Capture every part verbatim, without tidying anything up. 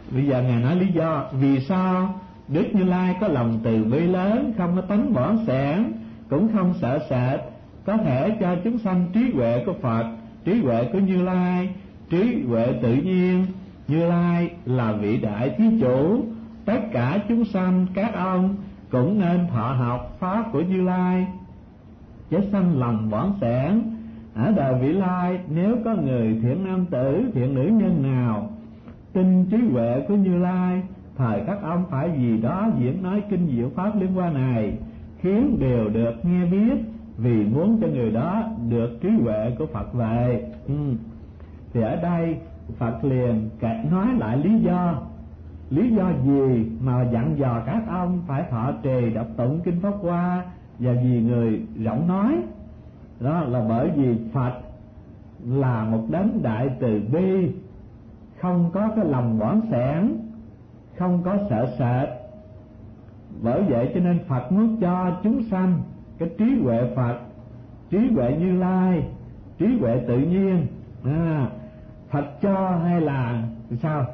Bây giờ Ngài nói lý do vì sao Đức Như Lai có lòng từ bi lớn, không có tánh bỏng sẻn, cũng không sợ sệt, có thể cho chúng sanh trí huệ của Phật, trí huệ của Như Lai, trí huệ tự nhiên. Như Lai là vị đại thí chủ, tất cả chúng sanh các ông cũng nên thọ học pháp của Như Lai, chứ sanh lòng bỏng sẻn. Ở đời vị lai, nếu có người thiện nam tử, thiện nữ nhân nào tin trí huệ của Như Lai, thời các ông phải vì đó diễn nói kinh diệu pháp liên quan này, khiến đều được nghe biết, vì muốn cho người đó được trí huệ của Phật về. ừ. Thì ở đây Phật liền nói lại lý do. Lý do gì mà dặn dò các ông phải thọ trì đọc tụng kinh Pháp Hoa, và vì người rộng nói đó là bởi vì Phật là một đấng đại từ bi, không có cái lòng bỏng sẻn, không có sợ sệt. Bởi vậy cho nên Phật muốn cho chúng sanh cái trí huệ Phật, trí huệ Như Lai, trí huệ tự nhiên. à, Phật cho hay là sao?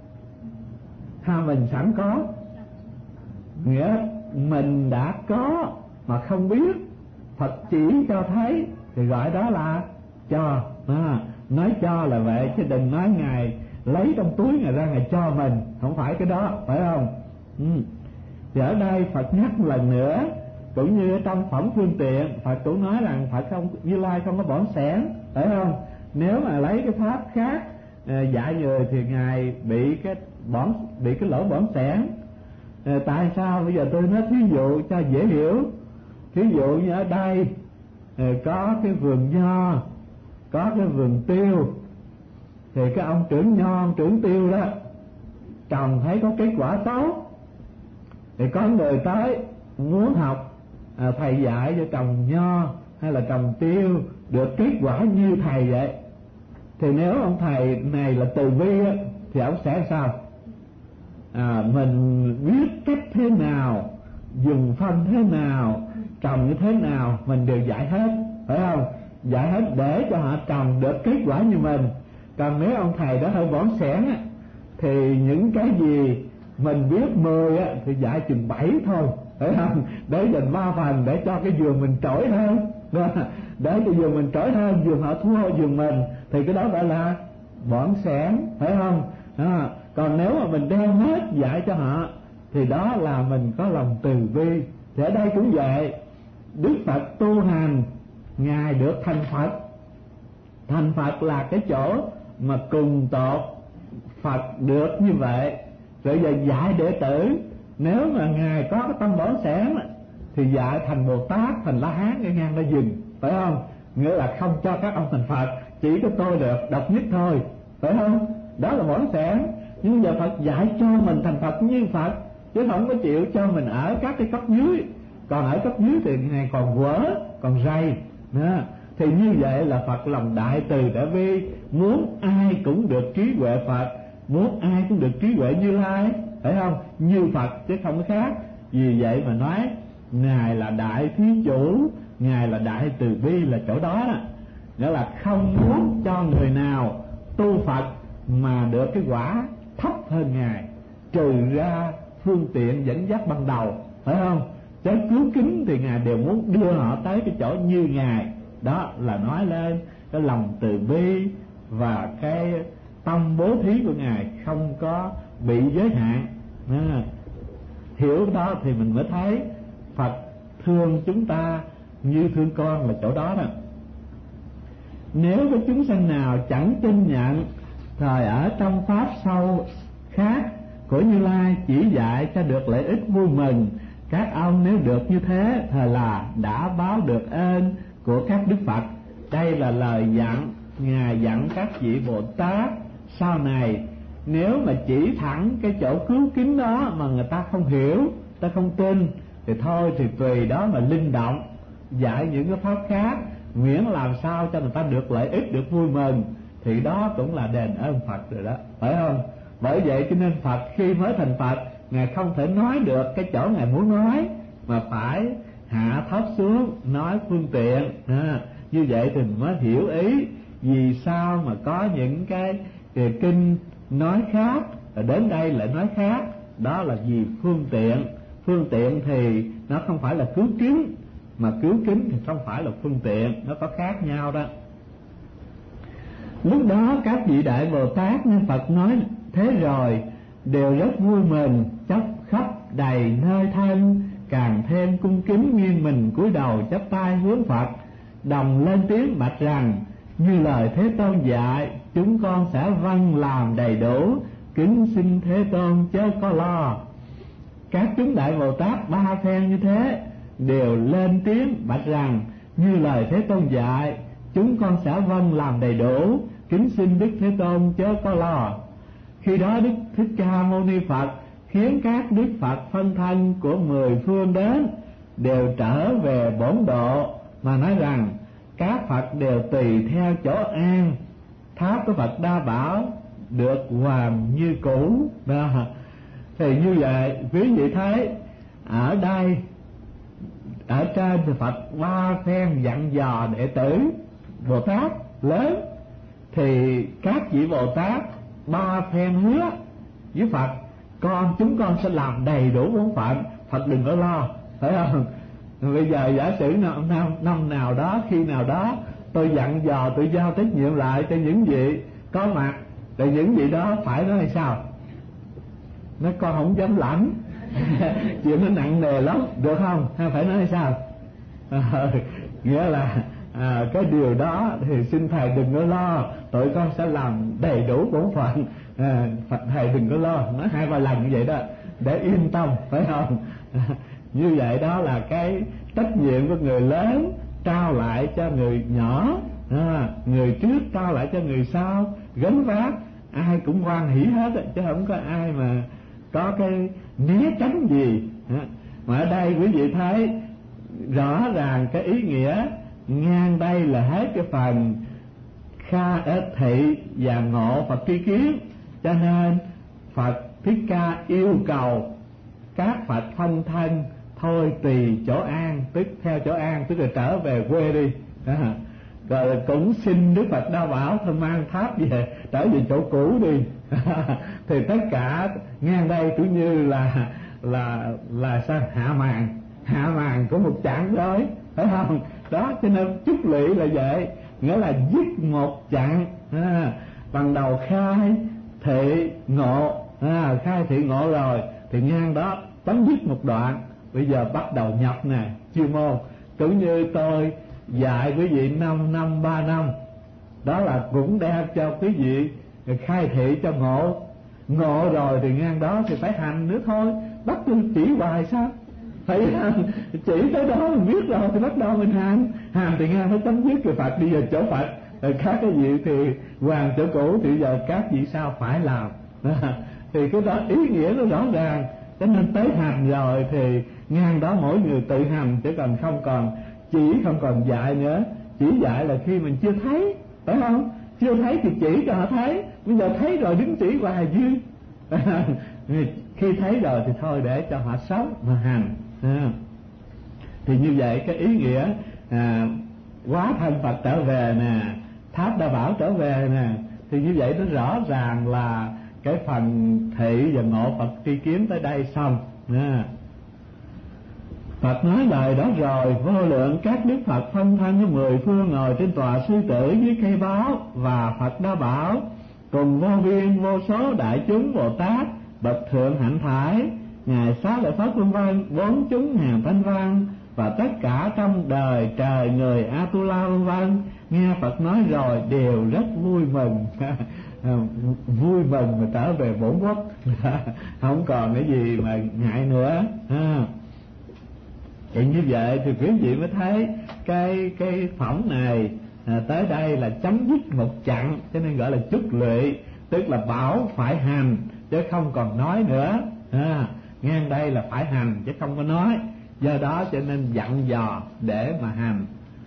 Ha, mình sẵn có, nghĩa mình đã có mà không biết, Phật chỉ cho thấy thì gọi đó là cho. à, Nói cho là vậy, chứ đừng nói Ngài lấy trong túi Ngài ra Ngài cho mình, không phải cái đó, phải không? ừ. Thì ở đây Phật nhắc lần nữa, cũng như trong phẩm phương tiện, Phật cũng nói rằng Phật không, Như Lai không có bỏng sẻn, phải không? Nếu mà lấy cái pháp khác à, dạy người thì Ngài bị cái bỏng, bị cái lỗ bỏng sẻn. à, Tại sao? Bây giờ tôi nói thí dụ cho dễ hiểu. Thí dụ như ở đây à, có cái vườn nho, có cái vườn tiêu, thì cái ông trưởng nho, ông trưởng tiêu đó trồng thấy có kết quả tốt, thì có người tới muốn học à, thầy dạy cho trồng nho hay là trồng tiêu được kết quả như thầy vậy, thì nếu ông thầy này là từ bi á, thì ông sẽ sao? À, mình biết cách thế nào, dùng phân thế nào, trồng như thế nào, mình đều dạy hết, phải không? Dạy hết để cho họ trồng được kết quả như mình. Còn nếu ông thầy đó hơi bỏng sẻn á, thì những cái gì mình biết mười á, thì dạy chừng bảy thôi, phải không? Để dành ba phần để cho cái vườn mình trỗi hơn, để cho vườn mình trỗi hơn, vườn họ thua vườn mình, thì cái đó gọi là bỏng sẻn, phải không? À, còn nếu mà mình đem hết dạy cho họ thì đó là mình có lòng từ bi. Thì ở đây cũng vậy, Đức Phật tu hành, Ngài được thành Phật. Thành Phật là cái chỗ mà cùng tột Phật được như vậy. Rồi giờ dạy đệ tử, nếu mà Ngài có cái tâm bỏng sẻn thì dạy thành Bồ Tát, thành La Hán cái ngang đó dừng, phải không? Nghĩa là không cho các ông thành Phật, chỉ có tôi được độc nhất thôi, phải không? Đó là bỏng sẻn. Nhưng giờ Phật dạy cho mình thành Phật như Phật, chứ không có chịu cho mình ở các cái cấp dưới. Còn ở cấp dưới thì Ngài còn quở, còn rầy. Thì như vậy là Phật lòng đại từ đại bi, muốn ai cũng được trí huệ Phật, muốn ai cũng được trí huệ Như Lai, phải không? Như Phật chứ không có khác. Vì vậy mà nói Ngài là đại thí chủ, Ngài là đại từ bi là chỗ đó đó. Nghĩa là không muốn cho người nào tu Phật mà được cái quả thấp hơn Ngài, trừ ra phương tiện dẫn dắt ban đầu, phải không? Chứ cứu kính thì Ngài đều muốn đưa họ tới cái chỗ như Ngài. Đó là nói lên cái lòng từ bi và cái tâm bố thí của Ngài không có bị giới hạn. à, Hiểu đó thì mình mới thấy Phật thương chúng ta như thương con là chỗ đó đó. Nếu có chúng sanh nào chẳng tin nhận, thời ở trong pháp sâu khác của Như Lai chỉ dạy cho được lợi ích vui mừng, các ông nếu được như thế thời là đã báo được ơn của các Đức Phật. Đây là lời dặn Ngài dặn các vị Bồ Tát sau này. Nếu mà chỉ thẳng cái chỗ cứu kính đó mà người ta không hiểu, ta không tin, thì thôi thì tùy đó mà linh động dạy những cái pháp khác, miễn làm sao cho người ta được lợi ích, được vui mừng, thì đó cũng là đền ơn Phật rồi đó, phải không? Bởi vậy cho nên Phật khi mới thành Phật, Ngài không thể nói được cái chỗ Ngài muốn nói, mà phải hạ thấp xuống nói phương tiện. à, Như vậy thì mới hiểu ý vì sao mà có những cái, cái kinh nói khác rồi đến đây lại nói khác. Đó là vì phương tiện. Phương tiện thì nó không phải là cứu kính, mà cứu kính thì không phải là phương tiện, nó có khác nhau đó. Lúc đó các vị Đại Bồ Tát nghe Phật nói thế rồi đều rất vui mừng, chắp khắp đầy nơi thân, càng thêm cung kính nghiêng mình cúi đầu chắp tay hướng Phật, đồng lên tiếng bạch rằng: như lời Thế Tôn dạy, chúng con sẽ vâng làm đầy đủ, kính xin Thế Tôn chớ có lo. Các chúng Đại Bồ Tát ba phen như thế đều lên tiếng bạch rằng: như lời Thế Tôn dạy, chúng con sẽ vâng làm đầy đủ, kính xin Đức Thế Tôn chớ có lo. Khi đó Đức Thích Ca Mâu Ni Phật khiến các Đức Phật phân thân của mười phương đến đều trở về bổn độ, mà nói rằng các Phật đều tùy theo chỗ an, tháp của Phật Đa Bảo được hoàn như cũ đó. Thì như vậy quý vị thấy ở đây, ở trên thì Phật ba phen dặn dò đệ tử Bồ Tát lớn, thì các vị Bồ Tát ba phen hứa với Phật: con chúng con sẽ làm đầy đủ bổn phận, Phật đừng có lo, phải không? Bây giờ giả sử năm, năm, năm nào đó, khi nào đó tôi dặn dò, tôi giao trách nhiệm lại cho những vị có mặt, thì những vị đó phải nói hay sao? Nói con không dám lãnh chuyện nó nặng nề lắm, được không? Hay phải nói hay sao? À, nghĩa là à, cái điều đó thì xin thầy đừng có lo, tụi con sẽ làm đầy đủ bổn phận, à, thầy đừng có lo. Nói hai ba lần như vậy đó để yên tâm, phải không? À, như vậy đó là cái trách nhiệm của người lớn trao lại cho người nhỏ, à, người trước trao lại cho người sau, gánh vác ai cũng hoan hỷ hết, chứ không có ai mà có cái né tránh gì. Mà ở đây quý vị thấy rõ ràng cái ý nghĩa ngang đây là hết cái phần kha thị và ngộ Phật tri kiến, cho nên Phật Thích Ca yêu cầu các Phật phân thân thôi tùy chỗ an, tức theo chỗ an, tức là trở về quê đi. À, rồi cũng xin Đức Phật Đa Bảo thôi mang tháp về, trở về chỗ cũ đi. Thì tất cả ngang đây cũng như là là là sao hạ màn hạ màn của một chặng đới, phải không? Đó, cho nên chúc lụy là vậy, nghĩa là dứt một chặng. À, bằng đầu khai thị ngộ, à, khai thị ngộ rồi thì ngang đó chấm dứt một đoạn, bây giờ bắt đầu nhập nè, chuyên môn. Cũng như tôi dạy quý vị năm năm ba năm, đó là cũng đem cho quý vị khai thị cho ngộ. Ngộ rồi thì ngang đó thì phải hành nữa thôi, bắt tôi chỉ hoài sao? Phải chỉ tới đó mình biết rồi thì bắt đầu mình hành. Hành thì ngang phải chấm dứt rồi Phật đi về chỗ Phật, rồi các cái vị thì hoàn chỗ cũ, thì giờ các vị sao phải làm. Thì cái đó ý nghĩa nó rõ ràng. Cho nên tới hành rồi thì ngang đó mỗi người tự hành, chứ còn không còn chỉ, không còn dạy nữa. Chỉ dạy là khi mình chưa thấy, phải không? Chưa thấy thì chỉ cho họ thấy, bây giờ thấy rồi đứng chỉ hoài dư. Khi thấy rồi thì thôi để cho họ sống mà hành. À, thì như vậy cái ý nghĩa à, hóa thân Phật trở về nè, tháp Đa Bảo trở về nè, thì như vậy nó rõ ràng là cái phần thị và ngộ Phật tri kiến tới đây xong. À, Phật nói lời đó rồi, vô lượng các Đức Phật phân thân của mười phương ngồi trên tòa sư tử dưới cây báo, và Phật Đa Bảo cùng vô biên vô số đại chúng Bồ Tát bậc thượng hạnh thải, ngài Xá Lợi Phất vân vân, bốn chúng hàng thanh văn, và tất cả trong đời trời người Atula vân vân, nghe Phật nói rồi đều rất vui mừng. Vui mừng mà trở về bổn quốc. Không còn cái gì mà ngại nữa. À, thì như vậy thì quý vị mới thấy cái cái phẩm này à, tới đây là chấm dứt một chặng, cho nên gọi là chúc lụy, tức là bảo phải hành chứ không còn nói nữa. À, ngang đây là phải hành chứ không có nói, do đó cho nên dặn dò để mà hành.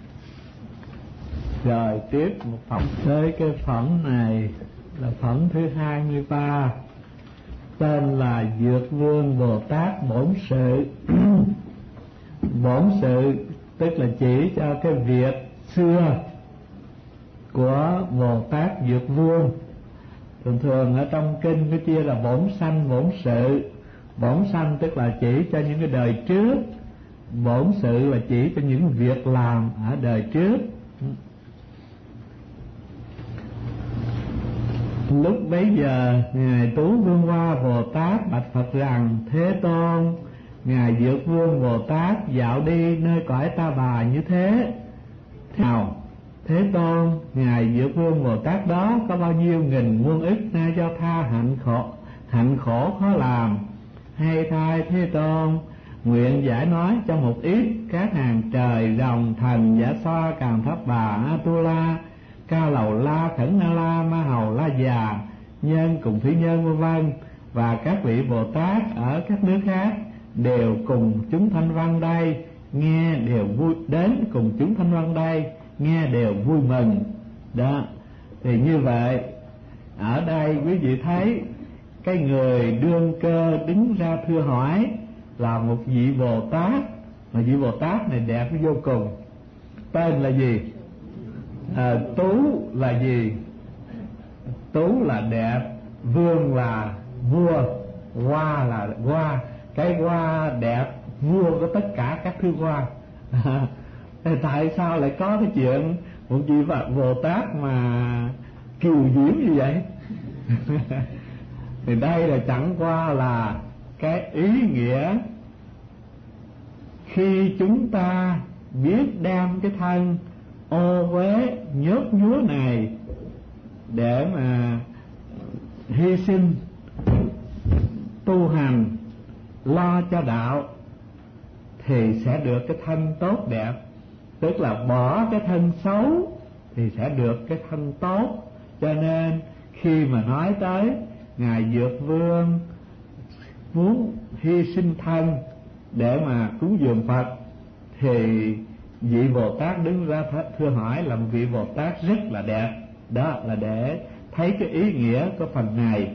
Rồi tiếp một phẩm tới cái phẩm này là phẩm thứ hai mươi ba, tên là Dược Vương Bồ Tát Bổn Sự. Bổn sự tức là chỉ cho cái việc xưa của Bồ Tát Dược Vương Thường thường ở trong kinh có chia là bổn sanh, bổn sự. Bổn sanh tức là chỉ cho những cái đời trước, bổn sự là chỉ cho những việc làm ở đời trước. Lúc bấy giờ ngài Tú Vương Hoa Bồ Tát bạch Phật rằng: Thế Tôn, ngài Dược Vương Bồ Tát dạo đi nơi cõi Ta Bà như thế nào? Thế Tôn, ngài Dược Vương Bồ Tát đó có bao nhiêu nghìn muôn ức na do tha hạnh khổ hạnh khổ khó làm? Hay thay Thế Tôn, nguyện giải nói cho một ít các hàng trời rồng thần giả xoa càn thấp bà Atula, Ca Lầu La, Khẩn Na La, Ma Hầu La Già, Nhân cùng Thủy Nhân vân vân, và các vị Bồ Tát ở các nước khác đều cùng chúng thanh văn đây nghe đều vui, đến cùng chúng thanh văn đây nghe đều vui mừng. Đó, thì như vậy ở đây quý vị thấy cái người đương cơ đứng ra thưa hỏi là một vị Bồ Tát, mà vị Bồ Tát này đẹp vô cùng. Tên là gì? À, Tú là gì? Tú là đẹp, Vương là vua, Hoa là hoa. Cái hoa đẹp, vua có tất cả các thứ hoa. Thì tại sao lại có cái chuyện một vị Bồ Tát mà kiều diễm như vậy? Thì đây là chẳng qua là cái ý nghĩa khi chúng ta biết đem cái thân ô uế nhớt nhúa này để mà hy sinh tu hành lo cho đạo thì sẽ được cái thân tốt đẹp. Tức là bỏ cái thân xấu thì sẽ được cái thân tốt. Cho nên khi mà nói tới ngài Dược Vương muốn hy sinh thân để mà cúng dường Phật, thì vị Bồ Tát đứng ra thưa hỏi là một vị Bồ Tát rất là đẹp. Đó là để thấy cái ý nghĩa của phần này.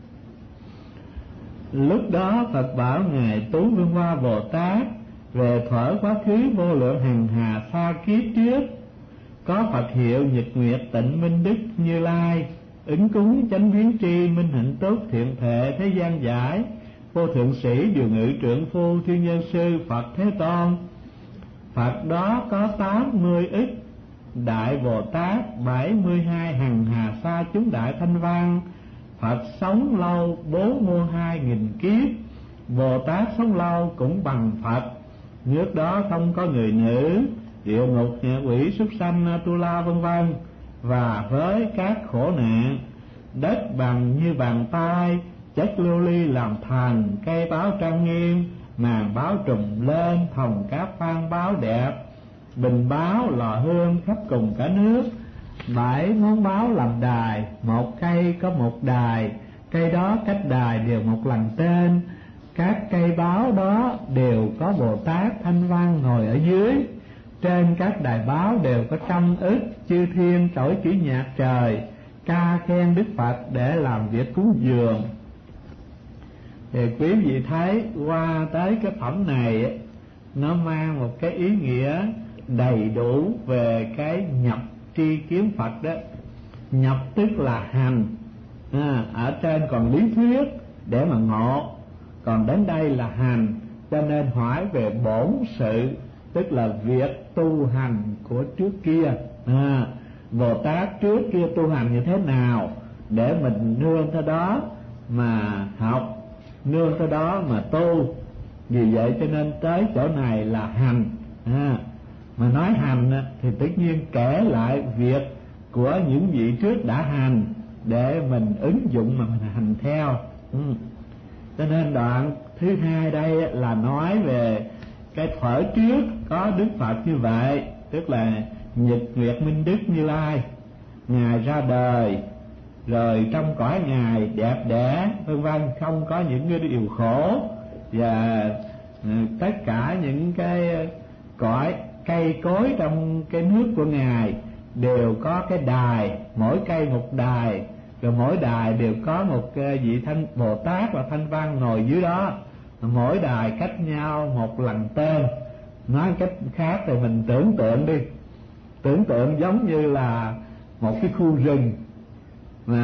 Lúc đó Phật bảo ngài Tú Vương Hoa Bồ Tát: về thuở quá khứ vô lượng hằng hà xa kiếp trước, có Phật hiệu Nhật Nguyệt Tịnh Minh Đức Như Lai, ứng cúng chánh biến tri minh hạnh túc thiện thệ thế gian giải, vô thượng sĩ điều ngự trưởng phu thiên nhân sư Phật Thế Tôn. Phật đó có tám mươi ức đại Bồ Tát, bảy mươi hai hằng hà sa chúng đại thanh văn. Phật sống lâu bốn mươi hai nghìn kiếp, Bồ Tát sống lâu cũng bằng Phật. Nước đó không có người nữ, địa ngục, ngạ quỷ, súc sanh, tu la vân vân. Và với các khổ nạn, đất bằng như bàn tay, chất lưu ly làm thành, cây báo trang nghiêm, màn báo trùm lên, hồng cáp phan báo đẹp, bình báo lò hương khắp cùng cả nước. Bảy ngón báo làm đài, một cây có một đài, cây đó cách đài đều một lần tên. Các cây báo đó đều có Bồ Tát thanh văn ngồi ở dưới. Trên các đài báo đều có trăm ức chư thiên trỗi chữ nhạc trời, ca khen Đức Phật để làm việc cúng dường. Thì quý vị thấy qua tới cái phẩm này, nó mang một cái ý nghĩa đầy đủ về cái nhập tri kiến Phật đó. Nhập tức là hành, à, ở trên còn lý thuyết để mà ngộ, còn đến đây là hành. Cho nên hỏi về bổn sự, tức là việc tu hành của trước kia. à, Bồ Tát trước kia tu hành như thế nào để mình nương theo đó mà học, nương theo đó mà tu. Vì vậy cho nên tới chỗ này là hành. à, Mà nói hành thì tất nhiên kể lại việc của những vị trước đã hành để mình ứng dụng mà mình hành theo. ừ. Cho nên đoạn thứ hai đây là nói về cái thuở trước có Đức Phật như vậy, tức là Nhật Nguyệt Minh Đức Như Lai. Ngài ra đời rồi trong cõi Ngài đẹp đẽ vân vân, không có những cái điều khổ. Và tất cả những cái cõi cây cối trong cái nước của Ngài đều có cái đài, mỗi cây một đài, rồi mỗi đài đều có một vị thanh Bồ Tát và thanh văn ngồi dưới đó. Mỗi đài cách nhau một lần tên. Nói cách khác thì mình tưởng tượng đi, tưởng tượng giống như là một cái khu rừng mà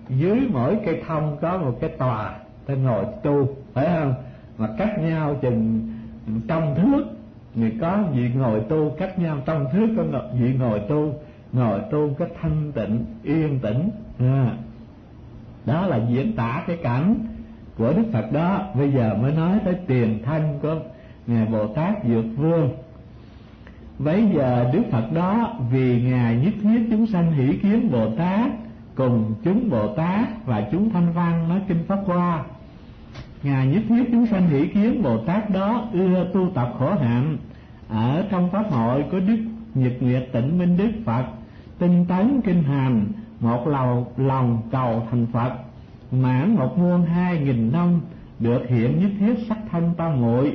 dưới mỗi cây thông có một cái tòa ta ngồi tu, phải không? Mà cách nhau chừng trăm thước thì có vị ngồi tu, cách nhau trăm thước có vị ngồi tu, ngồi tu cái thanh tịnh yên tĩnh. À, đó là diễn tả cái cảnh của Đức Phật đó. Bây giờ mới nói tới tiền thân của ngài Bồ Tát Dược Vương. Bấy giờ Đức Phật đó vì ngài nhất thiết chúng sanh hỷ kiến Bồ Tát cùng chúng Bồ Tát và chúng Thanh Văn nói kinh Pháp Hoa, ngài nhất thiết chúng sanh hỷ kiến Bồ Tát đó ưa tu tập khổ hạnh ở trong pháp hội của Đức Nhật Nguyệt Tịnh Minh Đức Phật, tinh tấn kinh hành, một lòng lòng cầu thành Phật, mãn một muôn hai nghìn năm được hiện nhất thiết sắc thân tam muội.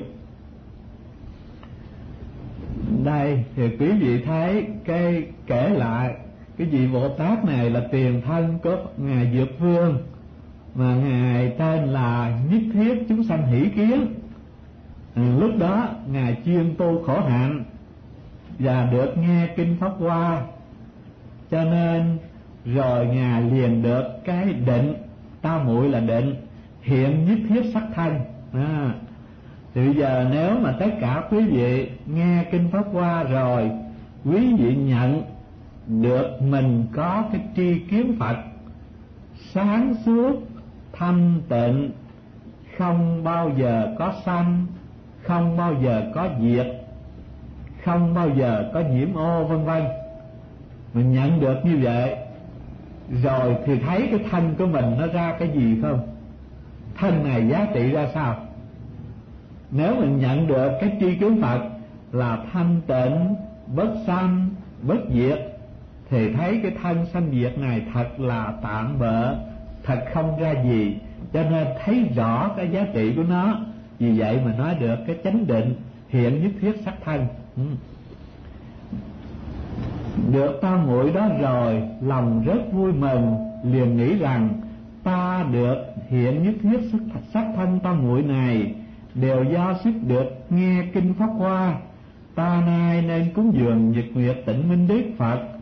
Đây thì quý vị thấy cái kể lại cái vị Bồ Tát này là tiền thân của ngài Dược Vương, mà ngài tên là nhất thiết chúng sanh hỷ kiến. À, lúc đó ngài chuyên tu khổ hạnh và được nghe kinh Pháp Hoa, cho nên rồi ngài liền được cái định, tam muội là định, hiện nhất thiết sắc thân. À, thì bây giờ nếu mà tất cả quý vị nghe kinh Pháp Hoa rồi, quý vị nhận được mình có cái tri kiến Phật sáng suốt thanh tịnh, không bao giờ có sanh, không bao giờ có diệt, không bao giờ có nhiễm ô, vân vân. Mình nhận được như vậy rồi thì thấy cái thân của mình nó ra cái gì không? Thân này giá trị ra sao? Nếu mình nhận được cái tri kiến Phật là thanh tịnh, bất sanh, bất diệt, thì thấy cái thân sanh diệt này thật là tạm bợ, thật không ra gì, cho nên thấy rõ cái giá trị của nó. Vì vậy mà nói được cái chánh định hiện nhất thiết sắc thân. Ừ. Được tam muội đó rồi, lòng rất vui mừng, liền nghĩ rằng ta được hiện nhất thiết sắc, sắc thân tam muội này đều do sức được nghe kinh Pháp Hoa. Ta nay nên cúng dường Nhật Nguyệt Tịnh Minh Đức Phật